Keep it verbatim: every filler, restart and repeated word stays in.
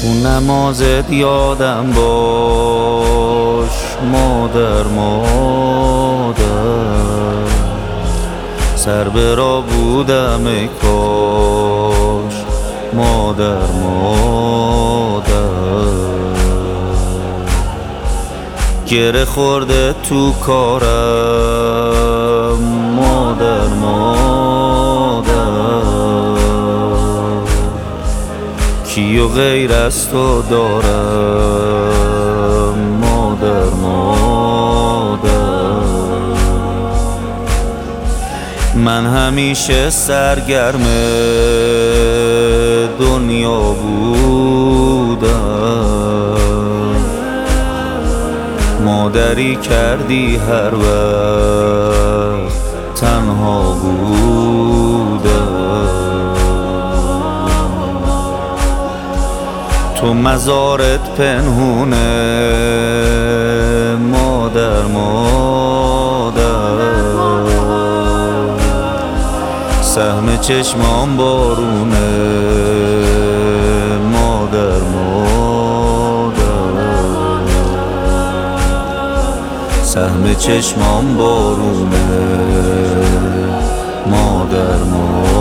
تو نمازت یادم باش مادر مادر، سر به راه بودم ای کاش مادر مادر. گره خورده تو کارم مادر مادر، کیو غیر از تو دارم مادر مادر. من همیشه سرگرم دنیا بودم، مادری کردی هر وقت تنها بودم. تو مزارت پنهونه مادر مادر، سهم چشمام بارونه مادر مادر، سهم چشمام بارونه مادر مادر.